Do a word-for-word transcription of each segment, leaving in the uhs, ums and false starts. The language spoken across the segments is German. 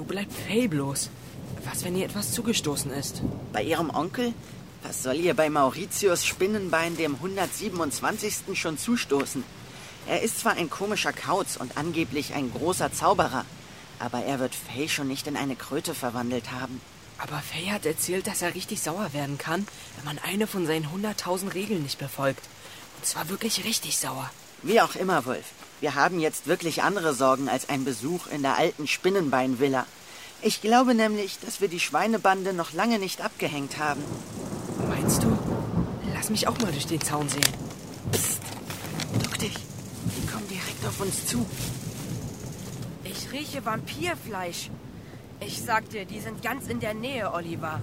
wo bleibt Fay bloß? Was, wenn ihr etwas zugestoßen ist? Bei ihrem Onkel? Was soll ihr bei Mauritius Spinnenbein dem hundertsiebenundzwanzigsten schon zustoßen? Er ist zwar ein komischer Kauz und angeblich ein großer Zauberer, aber er wird Fay schon nicht in eine Kröte verwandelt haben. Aber Fay hat erzählt, dass er richtig sauer werden kann, wenn man eine von seinen hunderttausend Regeln nicht befolgt. Und zwar wirklich richtig sauer. Wie auch immer, Wolf. Wir haben jetzt wirklich andere Sorgen als ein Besuch in der alten Spinnenbein-Villa. Ich glaube nämlich, dass wir die Schweinebande noch lange nicht abgehängt haben. Meinst du? Lass mich auch mal durch den Zaun sehen. Psst, duck dich. Die kommen direkt auf uns zu. Ich rieche Vampirfleisch. Ich sag dir, die sind ganz in der Nähe, Oliver.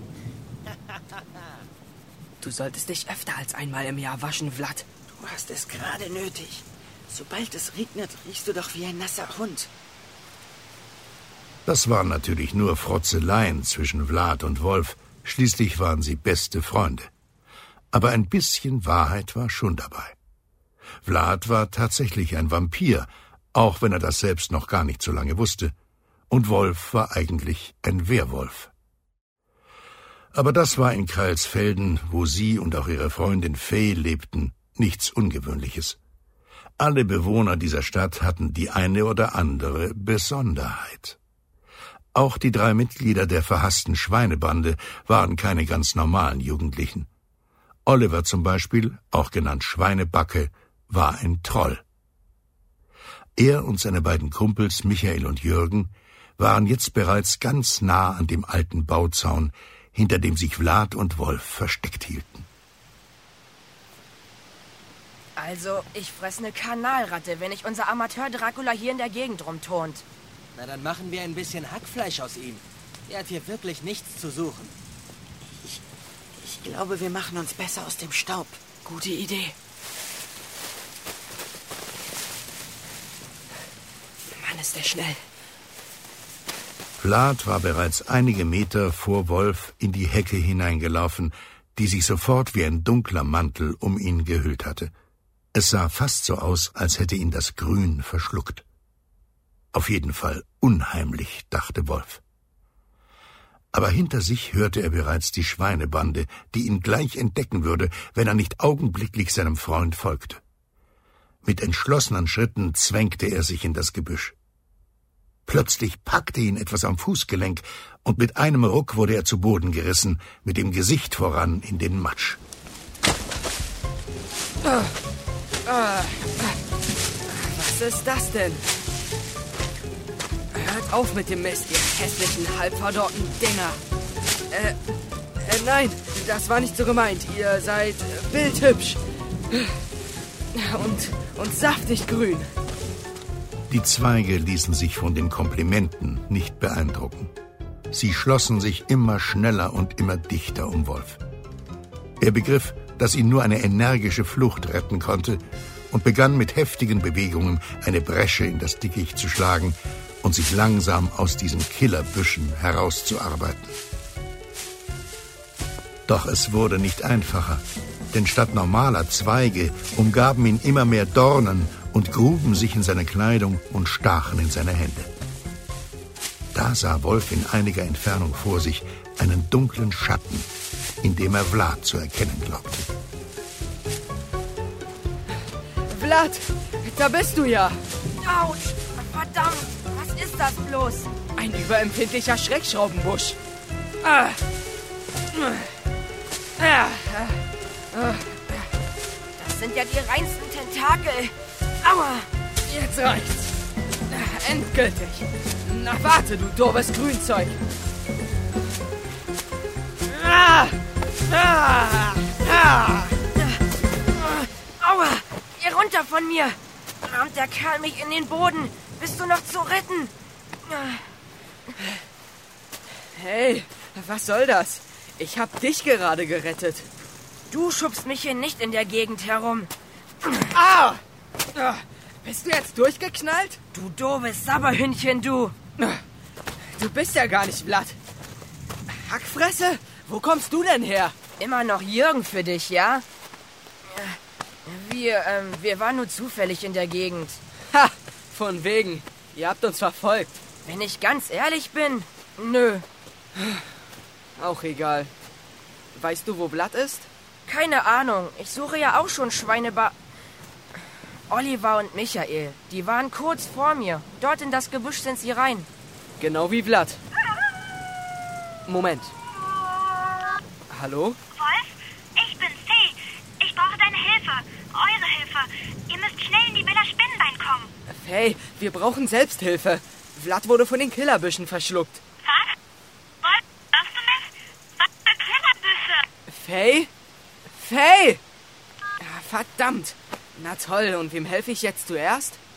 Du solltest dich öfter als einmal im Jahr waschen, Vlad. Du hast es gerade nötig. Sobald es regnet, riechst du doch wie ein nasser Hund. Das waren natürlich nur Frotzeleien zwischen Vlad und Wolf. Schließlich waren sie beste Freunde. Aber ein bisschen Wahrheit war schon dabei. Vlad war tatsächlich ein Vampir, auch wenn er das selbst noch gar nicht so lange wusste. Und Wolf war eigentlich ein Werwolf. Aber das war in Kreilsfelden, wo sie und auch ihre Freundin Fay lebten, nichts Ungewöhnliches. Alle Bewohner dieser Stadt hatten die eine oder andere Besonderheit. Auch die drei Mitglieder der verhassten Schweinebande waren keine ganz normalen Jugendlichen. Oliver zum Beispiel, auch genannt Schweinebacke, war ein Troll. Er und seine beiden Kumpels Michael und Jürgen waren jetzt bereits ganz nah an dem alten Bauzaun, hinter dem sich Vlad und Wolf versteckt hielten. Also, ich fress eine Kanalratte, wenn ich unser Amateur-Dracula hier in der Gegend rumturnt. Na, dann machen wir ein bisschen Hackfleisch aus ihm. Er hat hier wirklich nichts zu suchen. Ich, ich glaube, wir machen uns besser aus dem Staub. Gute Idee. Mann, ist der schnell. Vlad war bereits einige Meter vor Wolf in die Hecke hineingelaufen, die sich sofort wie ein dunkler Mantel um ihn gehüllt hatte. Es sah fast so aus, als hätte ihn das Grün verschluckt. Auf jeden Fall unheimlich, dachte Wolf. Aber hinter sich hörte er bereits die Schweinebande, die ihn gleich entdecken würde, wenn er nicht augenblicklich seinem Freund folgte. Mit entschlossenen Schritten zwängte er sich in das Gebüsch. Plötzlich packte ihn etwas am Fußgelenk, und mit einem Ruck wurde er zu Boden gerissen, mit dem Gesicht voran in den Matsch. Ah, ah, was ist das denn? Hört auf mit dem Mist, ihr hässlichen, halbverdorrten Dinger. Äh, äh, nein, das war nicht so gemeint. Ihr seid bildhübsch. Und, und saftig grün. Die Zweige ließen sich von den Komplimenten nicht beeindrucken. Sie schlossen sich immer schneller und immer dichter um Wolf. Er begriff, dass ihn nur eine energische Flucht retten konnte, und begann mit heftigen Bewegungen eine Bresche in das Dickicht zu schlagen und sich langsam aus diesen Killerbüschen herauszuarbeiten. Doch es wurde nicht einfacher, denn statt normaler Zweige umgaben ihn immer mehr Dornen und gruben sich in seine Kleidung und stachen in seine Hände. Da sah Wolf in einiger Entfernung vor sich einen dunklen Schatten, in dem er Vlad zu erkennen glaubte. Vlad, da bist du ja. Autsch, verdammt, was ist das bloß? Ein überempfindlicher Schreckschraubenbusch. Ah. Ah. Ah. Das sind ja die reinsten Tentakel. Aua! Jetzt reicht's. Endgültig. Na warte, du doofes Grünzeug. Ah. Ah. Ah. Aua! Geh runter von mir! Rammt der Kerl mich in den Boden! Bist du noch zu retten? Hey, was soll das? Ich hab dich gerade gerettet. Du schubst mich hier nicht in der Gegend herum. Ah! Bist du jetzt durchgeknallt? Du doofes Sabberhündchen, du! Du bist ja gar nicht Vlad. Hackfresse? Wo kommst du denn her? Immer noch Jürgen für dich, ja? Wir, ähm, wir waren nur zufällig in der Gegend. Ha! Von wegen. Ihr habt uns verfolgt. Wenn ich ganz ehrlich bin, nö. Auch egal. Weißt du, wo Vlad ist? Keine Ahnung. Ich suche ja auch schon Schweineba... Oliver und Michael, die waren kurz vor mir. Dort in das Gebüsch sind sie rein. Genau wie Vlad. Moment. Hallo? Wolf, ich bin's, Fee. Ich brauche deine Hilfe. Eure Hilfe. Ihr müsst schnell in die Villa Spinnenbein kommen. Faye, wir brauchen Selbsthilfe. Vlad wurde von den Killerbüschen verschluckt. Was? Wolf, hörst du mich? Was für Killerbüsche? Faye? Faye! Ja, verdammt. Na toll, und wem helfe ich jetzt zuerst?